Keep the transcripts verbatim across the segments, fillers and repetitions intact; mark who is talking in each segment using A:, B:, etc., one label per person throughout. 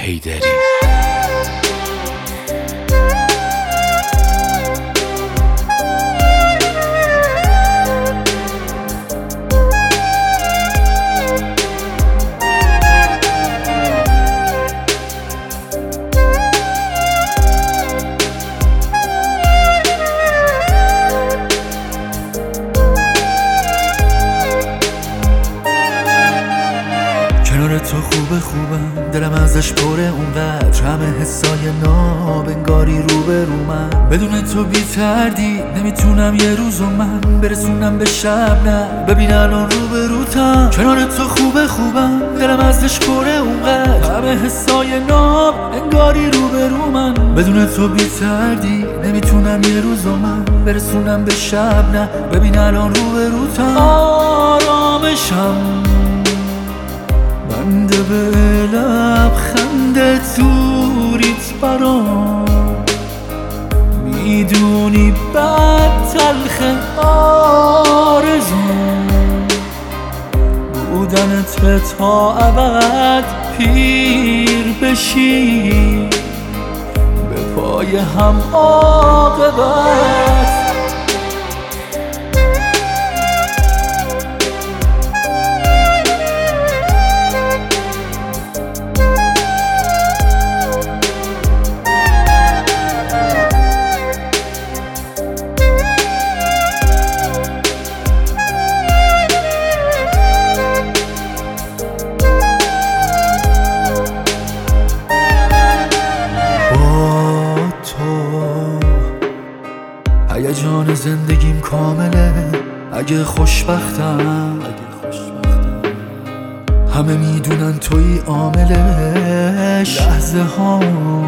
A: حیدری.
B: کنار تو خوبه خوبم، دلم ازش پره اونقدر، همه حسای ناب انگاری رو به رو من. بدون تو بی تردید نمیتونم یه روزو من برسونم به شب، نه ببین الان رو به روتم. کنار تو خوبه خوبم، دلم ازش پره اونقدر، همه حسای ناب انگاری رو به رو من. بدون تو بی تردید نمیتونم یه روزو من برسونم به شب، نه ببین الان رو به روتم. آرامشم بنده به لبخند توریت برام، میدونی بد تلخ آرزوم بودنت تا ابد پیر بشی به پای هم عاقبت. هیجان زندگیم کامله، اگه خوشبختم همه میدونن توی عاملش. لحظه ها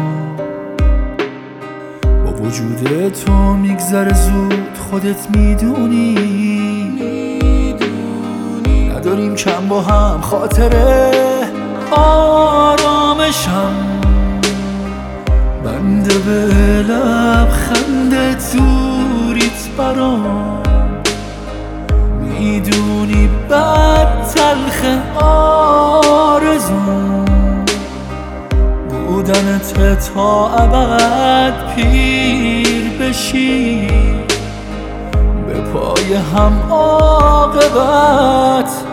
B: با وجود تو میگذره زود، خودت میدونی نداریم کم با هم خاطره. آرامشم بنده به لبخند توریت برام، میدونی بد تلخ آرزوم بودنت تا ابد پیر بشی به پای هم عاقبت.